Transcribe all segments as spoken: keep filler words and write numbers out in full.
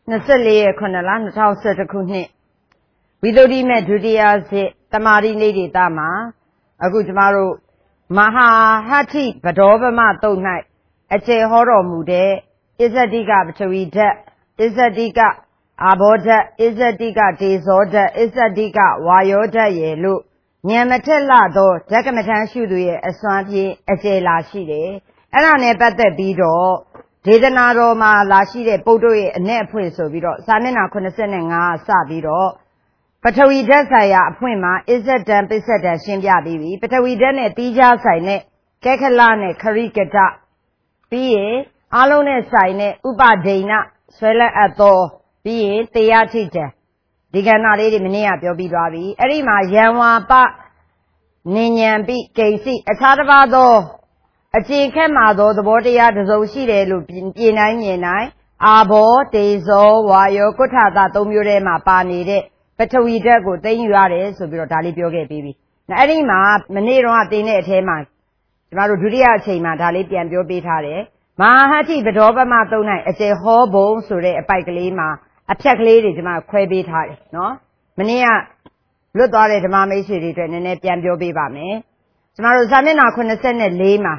Nasali Konala, Natal Setakuni. We do the Medudia, Tamari Lady Dama, a good tomorrow. Maha Hati, but over my don't night. A che horror mude, is a diga to read, is a diga, aboda, is a diga disorder, is a diga, wyoda yellow. Niamatella do, Jackamatan Shudu, a swanty, a che lashide, and I never the bedo. Dedanaro ma lashide, bodo, a net prince of vido, Sanina Conasenanga, Sabido. But we just say a poema is a damp is a shimbia baby, but we done a tija sign, Kekalane, Karikata, be it, Alone sign, Uba Dana, Swella ato, be it, the teacher. Digana lady Minia, Biobi Ravi, Erima, Yanwa, Ba, Ninian, Be, Casey, a Tadavado, a Chinkemado, the body at the Zoshide, Lupin, Yenai, Abo, Tezo, Wayo, Kotata, Tomurema, Panide. But we dare go, then you are so be a Dali Bioge baby. Now, any ma, Manero at the net, hey man. Tomorrow, Julia Chema, Dali, and your betare. Mahati, but over my tonight, as a hobo, so a pike lima, a check lady to my quaby tare, no? Mania, look at it, mamma, she did, and net and your baby. Tomorrow, Samina couldn't send a lima.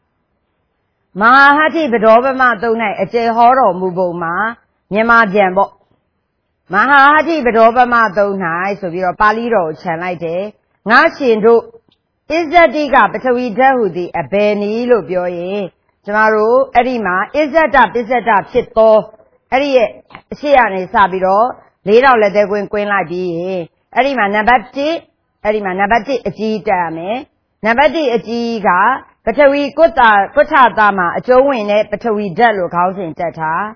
Mahati, but over my tonight, as a horror, mubo ma, Yama Jambo. Mahati, but over my donai, so we are paliro, chanite. Nashindu is the diga, but we do the a benny look your tomorrow, Erima, is that up, is that up, shit go. Eri, she and Sabiro, later let the queen queen like be. Erima Nabati, Erima Nabati, a G dame, Nabati a Giga, but we got a Kota Dama, a Joe in it, but we dead look house in Tata.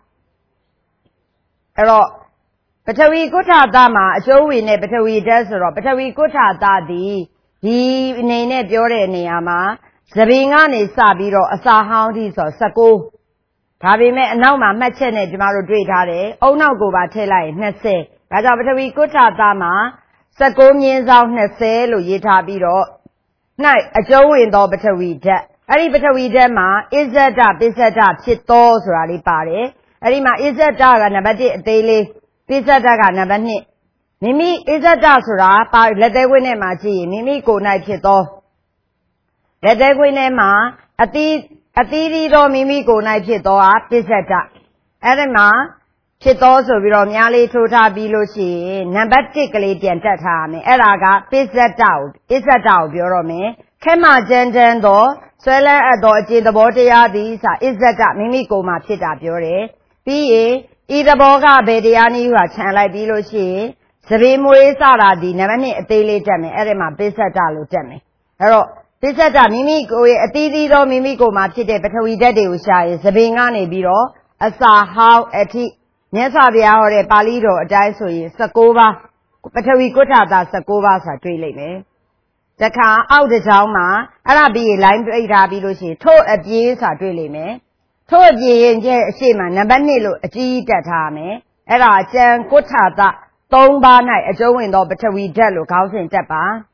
Hello. But we got a dama, a show in it, but we does a but we got a daddy. He named your Niama, Sabingan is Sabiro, a Sahoundis or Sako. Tabi met now my matchene, Jamaro Dritare, oh no go by Tela, Nesse, but we got a dama, Sako means out Nesse, Luyita Biro. Night, a show in the but we dead. Ari but we dema, is that up, is that up, shit doors, rally party. Arima is that dog and a daily. Pizza daga nabani. Mimi is a dasura, but let the win maji, Mimi go night hito. Let the win ma, a tea, a tea do Mimi go night hito, pizza da. Edema, chito so viromiali tota bilosi, nabatically diantatame, eraga, pizza down, is a down, Burome, Kema jendendo, swella adoji the body of these, is that Mimi go ma pita bure, be Ida boga bediani who are chan like below she, Savimwe Saradi, never need a daily jemmy, Erema, Bissatalu jemmy. Hello, Bissata, Mimico, a tito, Mimico, Matite, but we daddy was shy, Sabingani biro, a sa how a tea, Nesabia or a palido, a dice, Sakova, but we got out that Sakova, Satrili. The car out the Jama, Arabi, lime to eight abilushi, two abuse are drilling me. Told ye in Shima, Nabanilo, a G Datame, Era Jan Kotata, Tomba night, a Joe in the Battery Jello, house in Japa.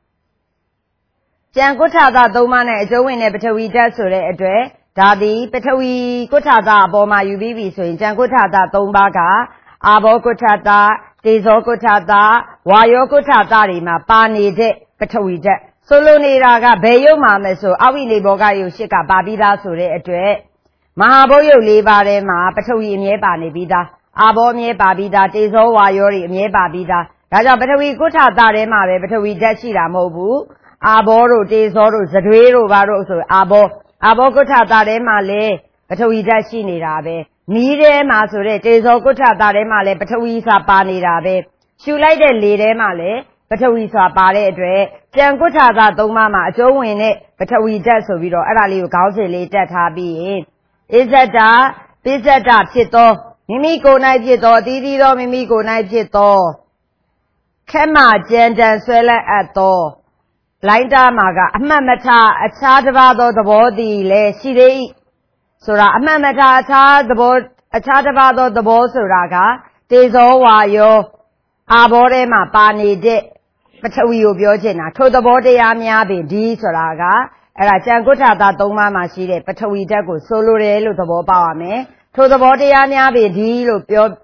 Jan Kotata, Domana, a Joe in a Battery Jessure, a dre, Daddy, Battery Kotata, Boma, you baby, so in Jan Kotata, Tombaga, Abo Kotata, Tizo Kotata, Wayo Kotata, Rima, Bani de Battery Jet. Solo Niraga, Bayo Mama, so Awi Boga, you shika, Babida, so a dre. Mahaboyo libare ma, but we me banibida, abo me babida, tizo wayori me babida. Raja, but we go to that ma, but we dashira mobu, aboro, tizoro, zadrero, varoso, abo, abo go to that male, but we dashini rabe. Mire masure, tizo go to that male, but we sa bani rabe. Shulai de lire male, but we saw bale dre. Jan go to that domama, Joe in it, but we dash so we don't allow causelate that habi. Is that da, pizza da, pito, Mimi go night pito, Didi do Mimi go night pito. Kema jendan swella at do. Linda maga, Amamata, a chadavado the body, le, she Sura, Amamata, a chad the board, a chadavado the board, Suraga, Tezo wayo, Aborema, Pani de, but we obiojena, to the body amiabi, di Suraga. Era Janguta da Doma Mashire, but we dago solo relo the Bobame, to the body anya be deal of your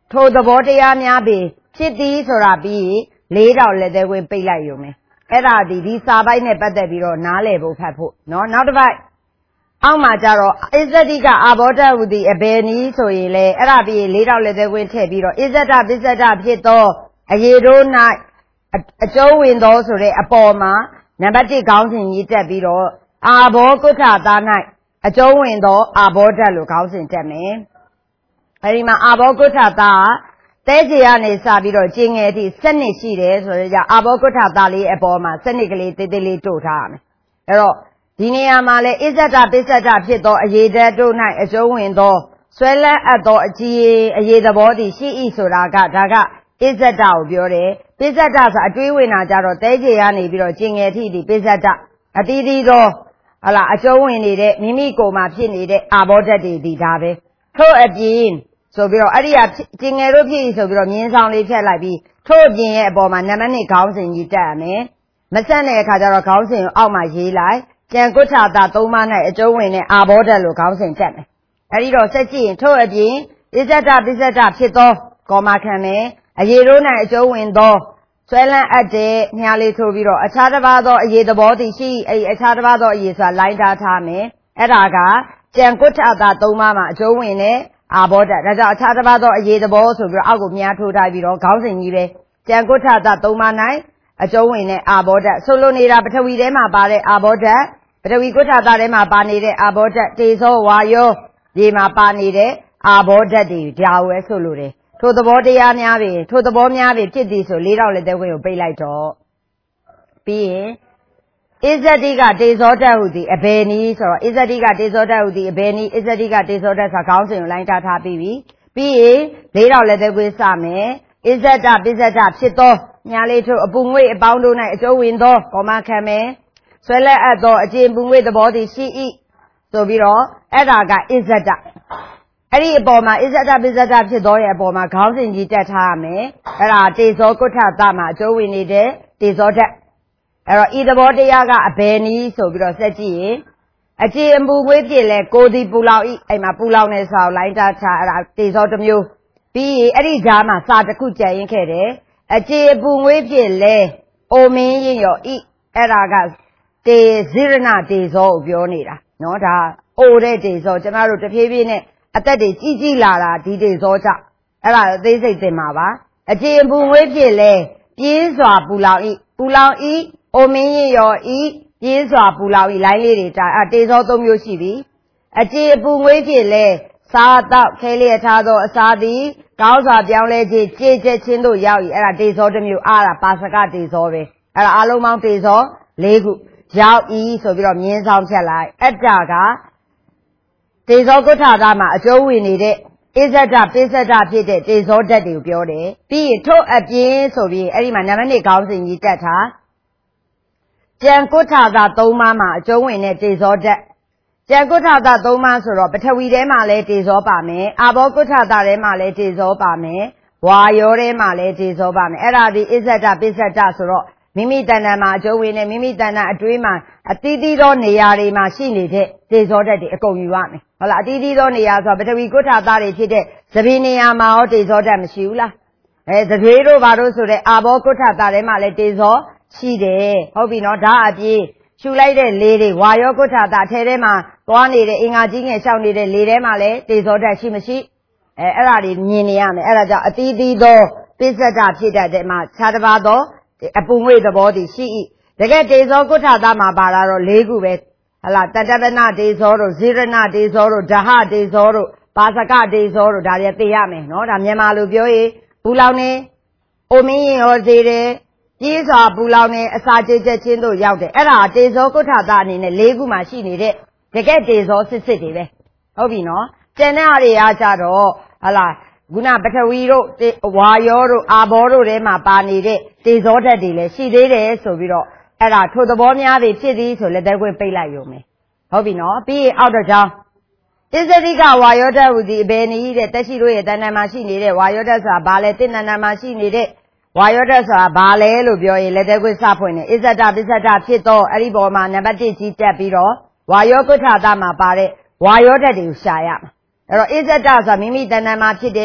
ထိုသဘောတရားများပင်ဖြစ်သည်ဆိုတာပြီးလေးတောင်လက်သေးခွင့်ပိတ်လိုက်ရုံပဲအဲ့ဒါဒီဒီစာပိုက်နဲ့ပတ်သက်ပြီးတော့နားလည်ဖို့ဖတ်ဖို့နော်နောက်တစ်ပိုက်အောက်မှာကျတော့အစ္ဆတိကအာဘောဓဟူသည်အဘယ်နည်းဆိုရင်လေအဲ့ဒါပြီးလေးတောင်လက်သေးခွင့်ထည့်ပြီးတော့အစ္ဆဒပစ္စဒဖြစ်သောအရေတို့၌အကျုံးဝင်သောဆိုတဲ့အပေါ်မှာနံပါတ်တစ်ခေါင်းစဉ်ရေးတက်ပြီးတော့အာဘောကုဋ္ဌသား၌အကျုံးဝင်သောအာဘောဓလို့ခေါင်းစဉ်တက်မယ်အဲဒီမှာအာဘောကုဋ္ဌသားတဲကြီးကနေစပြီးတော့ကျင်းငယ်အထိစနစ်ရှိတယ်ဆိုတော့ကြအာဘောကုဋ္ဌသားလေးအပေါ်မှာစနစ်ကလေးတေးသေးလေးတို့ထားရမယ်အဲ့တော့ဒီနေရာမှာလဲအစ္ဆဒပစ္စဒဖြစ်သောအရေဓာတ်တို့၌အကျုံးဝင်သောဆွဲလန်းအပ်သောအကြည်အရေသဘောတည်ရှိ၏ဆိုတာကဒါကအစ္ဆဒကိုပြောတယ်ပစ္စဒဆိုအတွေးဝင်တာကြတော့တဲကြီးကနေပြီးတော့ကျင်ငယ်ထိဒီပစ္စဒအတီးတီးသောဟလာအကျုံးဝင်နေတဲ့မိမိကိုယ်မှာဖြစ်နေတဲ့အာဘောဓာတ်တွေဒီဒါပဲထို့အပြင်ဆိုပြီးတော့အဲ့ဒီကကျင်ငယ်တို့ဖြစ်ဆိုပြီးတော့မြင်းဆောင်လေးဖြတ်လိုက်ပြီးထို့အပြင်ရဲ့အပေါ်မှာနံပါတ်နှစ်ခေါင်းစဉ်ကြီးတက်ရမယ်မဆက်တဲ့အခါကျတော့ခေါင်းစဉ်ကိုအောက်မှာရေးလိုက်ကျန်ကုဋ္ဌတာသုံးပါး၌အကျုံးဝင်တဲ့အာဘောဓာတ်လို့ခေါင်းစဉ်တက်မယ်အဲ့ဒီတော့ဆက်ကြည့်ရင်ထို့အပြင်ပစ္စဒပစ္စဒဖြစ်သောကောမခံမယ်အရေတို့၌အကျုံးဝင်သောဆွဲလန်းအပ်တဲ့ညာလေးထိုးပြီးတော့အခြားတစ်ပါးသောအရေသဘောတည်ရှိအဲ့အခြားတစ်ပါးသောအရေဆိုတာလိုင်းထားထားမယ်အဲ့ဒါကကျန်ကုဋ္ဌတာသုံးပါးမှာအကျုံးဝင်တဲ့အာဘောဓာတ်ဒါကြောင့်အခြားတစ်ပါးသောအရေသဘောဆိုပြီးတော့အောက်ကိုမြားထိုးထားပြီးတော့ခေါင်းစဉ်ကြီးပဲကျန်ကုဋ္ဌတာသုံးပါး၌အကျုံးဝင်တဲ့အာဘောဓာတ်ဆိုလိုနေတာပထဝီထဲမှာပါတဲ့အာဘောဓာတ်ပထဝီကုဋ္ဌတာထဲမှာပါနေတဲ့အာဘောဓာတ်တေဇောဝါယောရေမှာပါနေတဲ့အာဘောဓာတ်တွေဒါဝဲဆိုလိုတယ်ထိုသဘောတရားများပင်ထိုသဘောများပင်ဖြစ်သည်ဆိုလေးတောင်လက်သေးခွင့်ကိုပိတ်လိုက်တော့ပြီးရင်အစ္ဆတိကတေဇောဓာတ်ဟူသည်အဘယ်နည်းဆိုတော့အစ္ဆတိကတေဇောဓာတ်ဟူသည်အဘယ်နည်းအစ္ဆတိကတေဇောဓာတ်ဆိုခေါင်းစဉ်ကိုလိုင်းထားထားပြီးပြီပြီးရင်လေးတောင်လက်သေးခွင့်စမယ်အစ္ဆဒပစ္စဒဖြစ်သောညာလေးထို့အပူငွေ့အပေါင်းတို့၌အကျုံးဝင်သောကောမခံမယ်ဆွဲလက်အပ်သောအကျဉ်ပူငွေ့သဘောသည်ရှိ၏ဆိုပြီးတော့အဲ့ဒါကအစ္ဆဒအဲ့ဒီအပေါ်မှာအစ္ဆဒပစ္စဒဖြစ်သောရဲ့အပေါ်မှာခေါင်းစဉ်ကြီးတက်ထားရမယ်အဲ့ဒါတေဇောကုဋ္ဌတာမှာအကျုံးဝင်နေတဲ့တေဇောဓာတ်အဲ့တော့ဤသဘောတရားကအဘယ်နည်းဆိုပြီးတော့ဆက်ကြည့်ရင်အကျဉ်အပူငွေ့ဖြစ်လဲကိုဒီပူလောင်ဤအဲ့မှာပူလောင်နေဆိုအောင်လိုင်းတာချအဲ့ဒါတေဇောတစ်မျိုးပြီးရင်အဲ့ဒီဓာတ်မှာစာတစ်ခုကြံရင်ခဲ့တယ်အကျဉ်အပူငွေ့ဖြစ်လဲအိုမင်းရင်ရောဤအဲ့ဒါကတေဇိရဏတေဇောကိုပြောနေတာနော်ဒါအိုတဲ့တေဇောကျမတို့တဖြည်းဖြည်းနဲ့အသက်တွေကြီးကြီးလာတာဒီတေဇောကြောင့်အဲ့ဒါအသေးစိတ်သင်ပါပါအကျဉ်ပူငွေ့ဖြစ်လဲပြင်းစွာပူလောင်ဤပူလောင်ဤအိုမင်းရင်ရောဤပြင်းစွာပူလောင်ဤလိုင်းလေးတွေဒါအတေဇောသုံးမျိုးရှိပြီအကျဉ်ပူငွေ့ဖြစ်လဲစားတော့ခဲလျက်ထားသောအစာသည်ကောင်းစွာပြောင်းလဲခြင်းကြည်ကျက်ခြင်းတို့ရောက်ဤအဲ့ဒါတေဇောတစ်မျိုးအားတာပါစကတေဇောပဲအဲ့ဒါအလုံးပေါင်းတေဇောလေးခုရောက်ဤဆိုပြီးတော့မြင်းဆောင်ဖြတ်လိုက်အတ္တကတေဇောကုဋ္ဌတာမှာအကျုံးဝင်နေတဲ့အစ္ဆဒပစ္စဒဖြစ်တဲ့တေဇောဓာတ်တွေကိုပြောတယ်ပြီးရင်ထို့အပြင်ဆိုပြီးအဲ့ဒီမှာနံပါတ်နှစ်ခေါင်းစဉ်ကြီးတက်ထားကျန်ကုဋ္ဌတာသုံးပါးမှာအကျုံးဝင်တဲ့တေဇောဓာတ်ကျန်ကုဋ္ဌတာသုံးပါးဆိုတော့ပထဝီထဲမှာလဲတေဇောပါမယ်အာဘောကုဋ္ဌတာထဲမှာလဲတေဇောပါမယ်ဝါယောထဲမှာလဲတေဇောပါမယ်အဲ့ဒါဒီအစ္ဆဒပစ္စဒဆိုတော့မိမိတဏ္ဍာမှာအကျုံးဝင်နေမိမိတဏ္ဍာအတွေးမှာအတီးတီးသောနေရာတွေမှာရှိနေတဲ့တေဇောဓာတ်တွေအကုန်ယူရမယ်ဟုတ်လားအတီးတီးသောနေရာဆိုတော့ပထဝီကုဋ္ဌတာတွေဖြစ်တဲ့သဗ္ဗနေရာမှာရောတေဇောဓာတ်မရှိဘူးလားအဲသတွေတို့ဘာလို့ဆိုတဲ့အာဘောကုဋ္ဌတာထဲမှာလည်းတေဇောရှိတယ်ဟုတ်ပြီနော်ဒါအပြင်ရှူလိုက်တဲ့လေတွေဝါယောကုဋ္ဌတာအထဲထဲမှာသွားနေတဲ့အင်္ဂါကြီးငယ်ရှောက်နေတဲ့လေထဲမှာလည်းတေဇောဓာတ်ရှိမရှိအဲအဲ့ဒါတွေမြင်နေရမယ်အဲ့ဒါကြောင့်အတီးတီးသောပစ္စဒဖြစ်တဲ့မှာခြားတစ်ပါးသောအပူငွေ့သဘောတည်ရှိ၏တကယ်တေဇောကုဋ္ဌတာမှာပါလာတော့လေးခုပဲဟလာတတပနတေဇောတို့ဇိရဏတေဇောတို့ဓဟတေဇောတို့ပါစကတေဇောတို့ဒါတွေသိရမယ်နော်ဒါမြန်မာလိုပြောရင်ပူလောင်နေအိုမင်းရင်ရောသေးတယ်ကြီးစွာပူလောင်နေအစာကြေချက်ချင်းတို့ရောက်တယ်အဲ့ဒါတေဇောကုဋ္ဌတာအနေနဲ့လေးခုမှရှိနေတဲ့တကယ်တေဇောစစ်စစ်တွေပဲဟုတ်ပြီနော်ကျန်တဲ့အားတွေကကြတော့ဟလာခုနပထဝီတို့ဝါယောတို့အာဘောတို့ထဲမှာပါနေတဲ့တေဇောဓာတ်တွေလည်းရှိသေးတယ်ဆိုပြီးတော့အဲ့ဒါထိုသဘောများတွေဖြစ်သည်ဆိုလက်သေးခွင့်ပိတ်လိုက်ရုံပဲဟုတ်ပြီနော်ပြီးရင်အောက်တော့ကြောင်းအစ္ဆတိကဝါယောဓာတ်ဟူသည်အဘယ်နည်းတဲ့တက်ရှိတို့ရဲ့တဏ္ဍာမှာရှိနေတဲ့ဝါယောဓာတ်ဆိုတာဘာလဲတဏ္ဍာမှာရှိနေတဲ့ဝါယောဓာတ်ဆိုတာဘာလဲလို့ပြောရင်လက်သေးခွင့်စဖွင့်နေအစ္ဆဒပစ္စဒဖြစ်တော့အဲ့ဒီပေါ်မှာနံပါတ်တစ်ကြီးတက်ပြီးတော့ဝါယောကုဋ္ဌတာမှာပါတဲ့ဝါယောဓာတ်တွေကိုရှာရမှာအဲ့တော့အစ္ဆဒဆိုတာမိမိတဏ္ဍာမှာဖြစ်တဲ့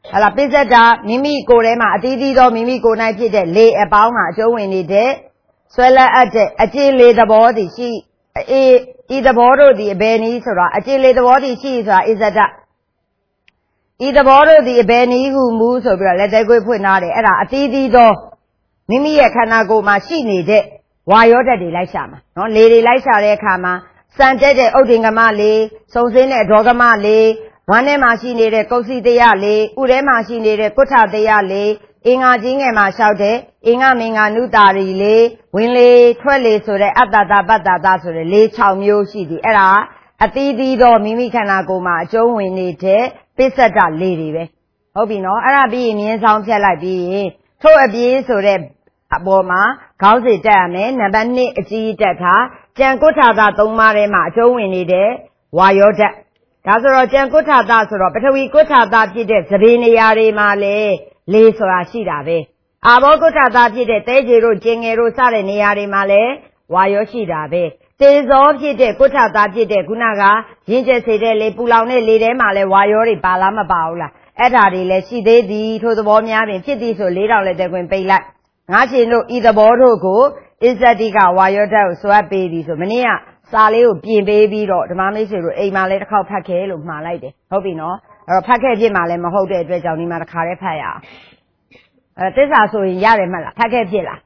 ဟလာပစ္စတာမိမိကိုယ်ထဲမှာအသီးသီးသောမိမိကိုယ်၌ဖြစ်တဲ့လေအပေါင်းမှာအကျုံးဝင်နေတဲ့ဆွဲလက်အပ်တဲ့အကျေလေသဘောတည်ရှိအေးဤသဘောတို့သည်အဘယ်နည်းဆိုတာအကျေလေသဘောတည်ရှိဆိုတာအစ္စဒဤသဘောတို့သည်အဘယ်နည်းဟုမူဆိုပြီးတော့လက်သေးခွေးဖွင့်ထားတယ်အဲ့ဒါအသီးသီးသောမိမိရဲ့ခန္ဓာကိုယ်မှာရှိနေတဲ့ဝါယောဓာတ်တွေလိုက်ရှာမှာနော်လေတွေလိုက်ရှာတဲ့အခါမှာစံတက်တဲ့ဥဒိင်္ဂမလေးစုံစင်းတဲ့ဒေါဂမလေးဝမ်းထဲမှာရှိနေတဲ့ကုသိတရလေးဥထဲမှာရှိနေတဲ့ကုဋ္ဌတရလေးအင်္ဂါကြီးငယ်မှာလျှောက်တဲ့အင်္ဂမင်္ဂနုတာရီလေးဝင်လေထွက်လေဆိုတဲ့အတ္တတပတ္တတဆိုတဲ့လေး၆မျိုးရှိသည်အဲ့ဒါအသီးသီးသောမိမိခန္ဓာကိုယ်မှာအကျုံးဝင်နေတဲ့ပစ္စတလေးတွေပဲဟုတ်ပြီနော်အဲ့ဒါပြီးရင်မြင်းဆောင်ဖြတ်လိုက်ပြီးရင်ထို့အပြေးဆိုတဲ့အပေါ်မှာခေါင်းစဉ်တက်ရမယ်နံပါတ်၂အကြီးတက်ထားကြံကုဋ္ဌာသသုံးပါးထဲမှာအကျုံးဝင်နေတဲ့ဝါယောဓာတ်ဒါဆိုတော့ကြံကုဋ္ဌာသဆိုတော့ပထဝီကုဋ္ဌာသဖြစ်တဲ့သဘေနေရာတွေမှာလေလေဆိုတာရှိတာပဲအာဘောကုဋ္ဌာသဖြစ်တဲ့သဲကြေတို့ကျင်ငယ်တို့စတဲ့နေရာတွေမှာလည်းဝါယောရှိတာပဲတေဇောဖြစ်တဲ့ကုဋ္ဌာသဖြစ်တဲ့ခုနကရင်းကျက်စေတဲ့လေပူလောင်တဲ့လေထဲမှာလည်းဝါယောတွေပါလားမပါဘူးလားအဲ့ဒါတွေလည်းရှိသေးသည်ထို့သဘောများပင်ဖြစ်သည်ဆိုလေးတောင်လက်သက်ခွင်ပိတ်လိုက်ငါရှင်တို့ဤသဘောတို့ကိုအစ္စတိကဝါယောဓာတ်ကိုစွဲပေးသည်ဆိုမနေ့ကစာလေးကိုပြင်ပေးပြီးတော့ဓမ္မမိတ်ဆွေတို့အိမ်မှာလည်းတစ်ခေါက်ဖတ်ခဲ့လို့မှားလိုက်တယ်ဟုတ်ပြီနော်အဲ့တော့ဖတ်ခဲ့ဖြစ်မှာလည်းမဟုတ်တဲ့အတွက်ကြောင့်ဒီမှာတစ်ခါတည်းဖတ်ရအောင်အဲသစ္စာဆိုရင်ရတယ်မှတ်လားဖတ်ခဲ့ဖြစ်လား